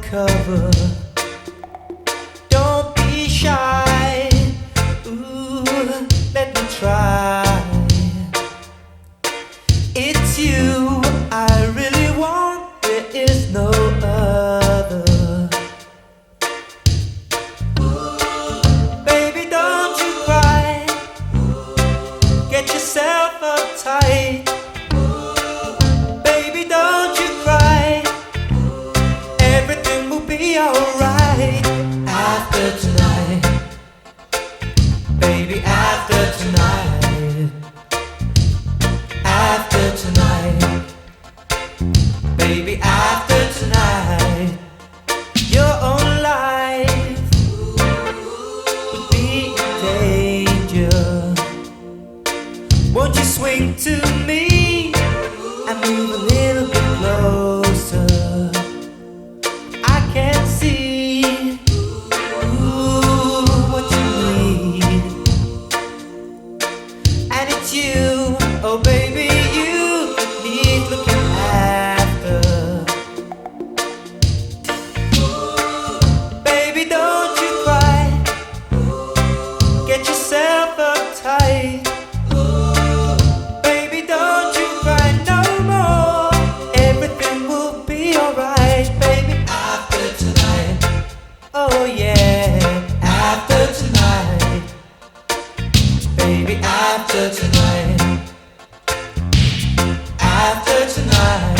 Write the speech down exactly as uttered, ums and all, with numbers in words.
cover. Don't be shy. Ooh, let me try. It's you I really want. There is no other. Baby, don't you cry. Get yourself uptight. Baby, don't you cry. Everything will be alright after tonight. Baby, after tonight. After tonight. Baby, after tonight. Your own life will be in danger. Won't you swing to me and move a little bit closer? I can see, ooh, what you need. And it's you, oh baby, you that need looking after. Baby, don't you cry. Get yourself uptight. Baby, don't you cry no more. Everything will be alright, baby, after tonight. Oh yeah, after tonight. Baby, after tonight. After tonight.